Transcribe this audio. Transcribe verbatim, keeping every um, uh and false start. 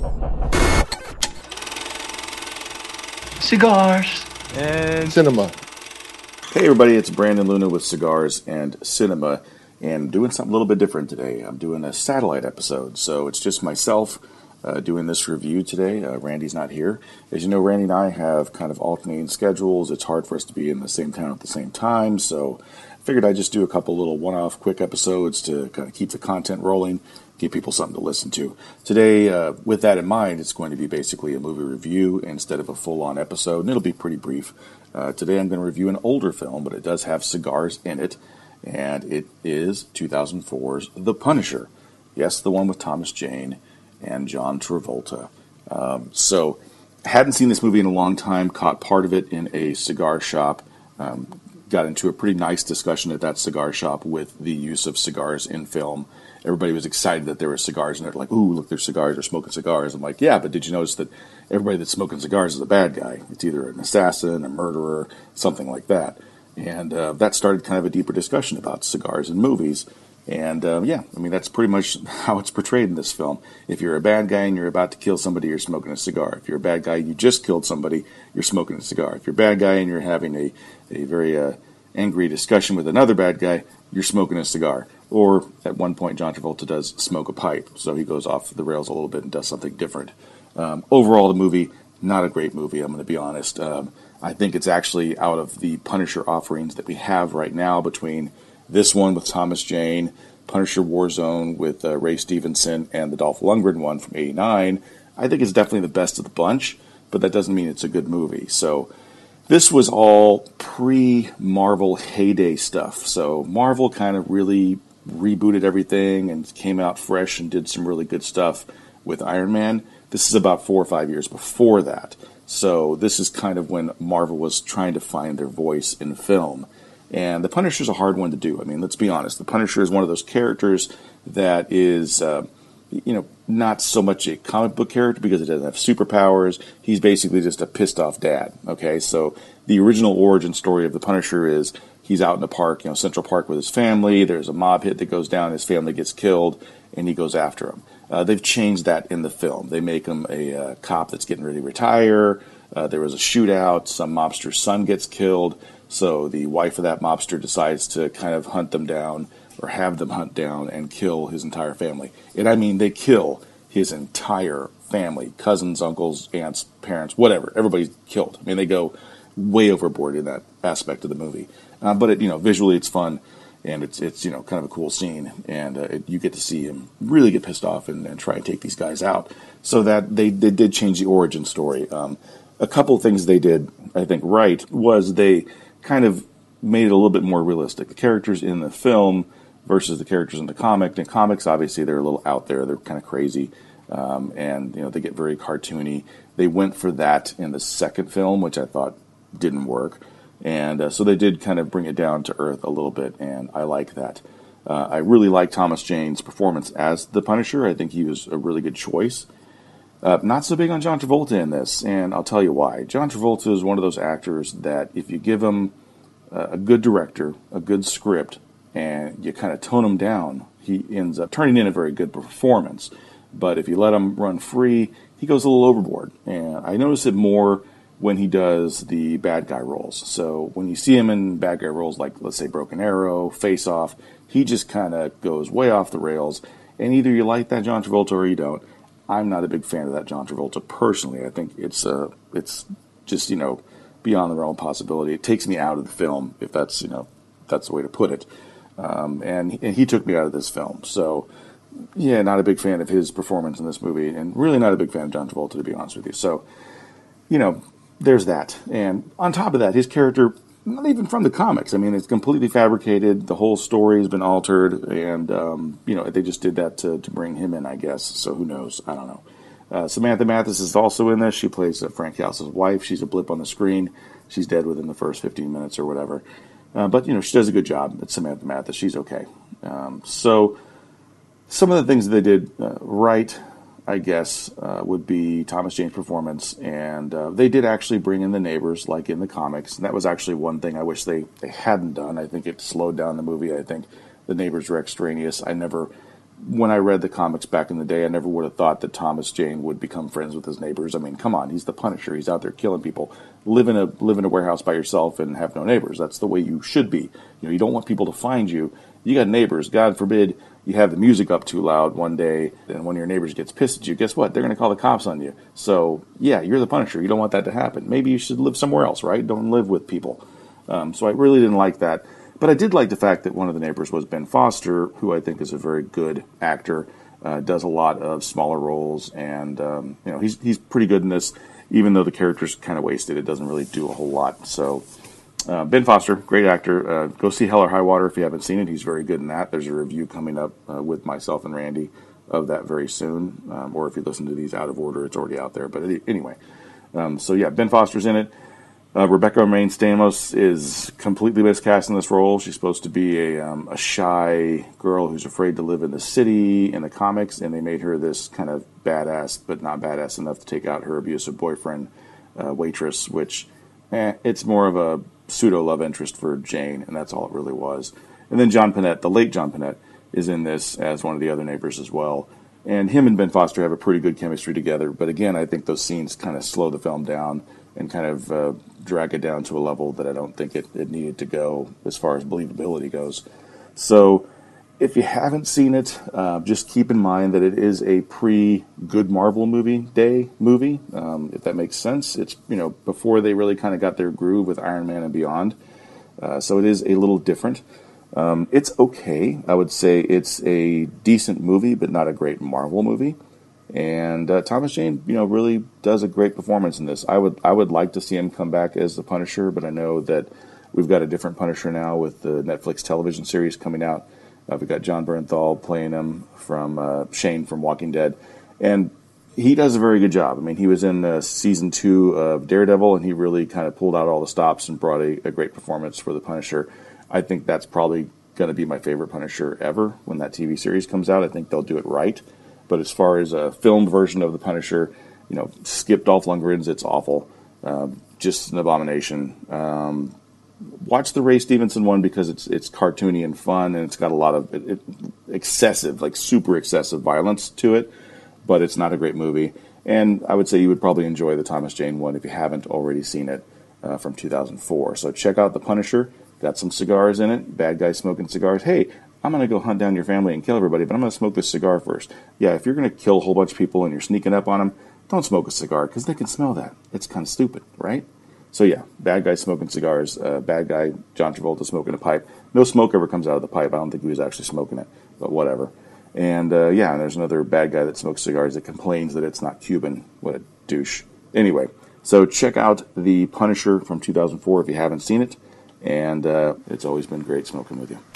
Cigars. And Cinema. Hey everybody, it's Brandon Luna with Cigars and Cinema, and doing something a little bit different today. I'm doing a satellite episode, so it's just myself uh, doing this review today. Uh, Randy's not here. As you know, Randy and I have kind of alternating schedules. It's hard for us to be in the same town at the same time, so I figured I'd just do a couple little one-off quick episodes to kind of keep the content rolling, give people something to listen to. Today, uh, with that in mind, it's going to be basically a movie review instead of a full-on episode, and it'll be pretty brief. Uh, today I'm going to review an older film, but it does have cigars in it, and it is two thousand four's The Punisher. Yes, the one with Thomas Jane and John Travolta. Um, so, hadn't seen this movie in a long time, caught part of it in a cigar shop, um, got into a pretty nice discussion at that cigar shop with the use of cigars in film. Everybody was excited that there were cigars in there, like, ooh, look, there's cigars, they're smoking cigars. I'm like, yeah, but did you notice that everybody that's smoking cigars is a bad guy? It's either an assassin, a murderer, something like that. And uh, that started kind of a deeper discussion about cigars in movies. And, uh, yeah, I mean, that's pretty much how it's portrayed in this film. If you're a bad guy and you're about to kill somebody, you're smoking a cigar. If you're a bad guy, you just killed somebody, you're smoking a cigar. If you're a bad guy and you're having a, a very uh, angry discussion with another bad guy, you're smoking a cigar. Or, at one point, John Travolta does smoke a pipe, so he goes off the rails a little bit and does something different. Um, overall, the movie, not a great movie, I'm going to be honest. Um, I think it's actually out of the Punisher offerings that we have right now, between this one with Thomas Jane, Punisher Warzone with uh, Ray Stevenson, and the Dolph Lundgren one from eighty-nine, I think it's definitely the best of the bunch, but that doesn't mean it's a good movie. So, this was all pre-Marvel heyday stuff. So, Marvel kind of really rebooted everything and came out fresh and did some really good stuff with Iron Man. This is about four or five years before that. So this is kind of when Marvel was trying to find their voice in film. And the Punisher's a hard one to do. I mean, let's be honest. The Punisher is one of those characters that is, uh, you know, not so much a comic book character because it doesn't have superpowers. He's basically just a pissed off dad. Okay, so the original origin story of the Punisher is he's out in the park, you know, Central Park with his family. There's a mob hit that goes down. His family gets killed, and he goes after him. Uh, they've changed that in the film. They make him a uh, cop that's getting ready to retire. Uh, there was a shootout. Some mobster's son gets killed. So the wife of that mobster decides to kind of hunt them down, or have them hunt down and kill his entire family. And I mean, they kill his entire family. Cousins, uncles, aunts, parents, whatever. Everybody's killed. I mean, they go way overboard in that aspect of the movie. Uh, but, it, you know, visually it's fun, and it's, it's you know, kind of a cool scene. And uh, it, you get to see him really get pissed off and, and try and take these guys out. So that they, they did change the origin story. Um, a couple of things they did, I think, right, was they kind of made it a little bit more realistic. The characters in the film versus the characters in the comic. In comics, obviously, they're a little out there. They're kind of crazy, um, and you know they get very cartoony. They went for that in the second film, which I thought didn't work, and uh, so they did kind of bring it down to earth a little bit, and I like that. Uh, I really like Thomas Jane's performance as the Punisher. I think he was a really good choice. Uh, not so big on John Travolta in this, and I'll tell you why. John Travolta is one of those actors that if you give him uh, a good director, a good script, and you kind of tone him down, he ends up turning in a very good performance. But if you let him run free, he goes a little overboard. And I notice it more when he does the bad guy roles. So when you see him in bad guy roles like, let's say, Broken Arrow, Face Off, he just kind of goes way off the rails. And either you like that John Travolta or you don't. I'm not a big fan of that John Travolta personally. I think it's uh, it's just, you know, beyond the realm of possibility. It takes me out of the film, if that's, you know, that's the way to put it. Um, and, and he took me out of this film. So, yeah, not a big fan of his performance in this movie, and really not a big fan of John Travolta, to be honest with you. So, you know, there's that. And on top of that, his character, not even from the comics. I mean, it's completely fabricated. The whole story has been altered, and, um, you know, they just did that to, to bring him in, I guess. So who knows? I don't know. Uh, Samantha Mathis is also in this. She plays uh, Frank House's wife. She's a blip on the screen. She's dead within the first fifteen minutes or whatever. Uh, but, you know, she does a good job. It's Samantha Mathis. She's okay. Um, so some of the things that they did uh, right, I guess, uh, would be Thomas Jane's performance. And uh, they did actually bring in the neighbors, like in the comics. And that was actually one thing I wish they, they hadn't done. I think it slowed down the movie. I think the neighbors were extraneous. I never when I read the comics back in the day, I never would have thought that Thomas Jane would become friends with his neighbors. I mean, come on, he's the Punisher. He's out there killing people. Live in a live in a warehouse by yourself and have no neighbors. That's the way you should be. You know, you don't want people to find you. You got neighbors. God forbid you have the music up too loud one day, and one of your neighbors gets pissed at you. Guess what? They're going to call the cops on you. So, yeah, you're the Punisher. You don't want that to happen. Maybe you should live somewhere else, right? Don't live with people. Um, so I really didn't like that. But I did like the fact that one of the neighbors was Ben Foster, who I think is a very good actor. Uh, does a lot of smaller roles, and um, you know he's he's pretty good in this. Even though the character's kind of wasted, it doesn't really do a whole lot. So uh, Ben Foster, great actor. Uh, go see Hell or High Water if you haven't seen it. He's very good in that. There's a review coming up uh, with myself and Randy of that very soon. Um, or if you listen to these out of order, it's already out there. But anyway, um, so yeah, Ben Foster's in it. Uh, Rebecca Romijn Stamos is completely miscast in this role. She's supposed to be a, um, a shy girl who's afraid to live in the city in the comics, and they made her this kind of badass, but not badass enough to take out her abusive boyfriend, uh, waitress, which eh, it's more of a pseudo-love interest for Jane, and that's all it really was. And then John Panette, the late John Panette, is in this as one of the other neighbors as well. And him and Ben Foster have a pretty good chemistry together, but again, I think those scenes kind of slow the film down and kind of uh, drag it down to a level that I don't think it, it needed to go as far as believability goes. So if you haven't seen it, uh, just keep in mind that it is a pre-Good Marvel movie day movie, um, if that makes sense. It's, you know, before they really kind of got their groove with Iron Man and beyond. Uh, so it is a little different. Um, it's okay. I would say it's a decent movie, but not a great Marvel movie. And uh, Thomas Jane, you know, really does a great performance in this. I would I would like to see him come back as the Punisher, but I know that we've got a different Punisher now with the Netflix television series coming out. Uh, we've got John Bernthal playing him from uh, Shane from Walking Dead, and he does a very good job. I mean, he was in uh, season two of Daredevil, and he really kind of pulled out all the stops and brought a, a great performance for the Punisher. I think that's probably going to be my favorite Punisher ever when that T V series comes out. I think they'll do it right. But as far as a filmed version of the Punisher, you know, skip Dolph Lundgren's, it's awful. Um, just an abomination. Um, watch the Ray Stevenson one because it's it's cartoony and fun, and it's got a lot of it, it, excessive, like super excessive violence to it. But it's not a great movie. And I would say you would probably enjoy the Thomas Jane one if you haven't already seen it uh, from two thousand four. So check out The Punisher. Got some cigars in it. Bad guy smoking cigars. Hey, I'm going to go hunt down your family and kill everybody, but I'm going to smoke this cigar first. Yeah, if you're going to kill a whole bunch of people and you're sneaking up on them, don't smoke a cigar because they can smell that. It's kind of stupid, right? So yeah, bad guy smoking cigars. Uh, bad guy John Travolta smoking a pipe. No smoke ever comes out of the pipe. I don't think he was actually smoking it, but whatever. And uh, yeah, and there's another bad guy that smokes cigars that complains that it's not Cuban. What a douche. Anyway, so check out The Punisher from two thousand four if you haven't seen it. And uh, it's always been great smoking with you.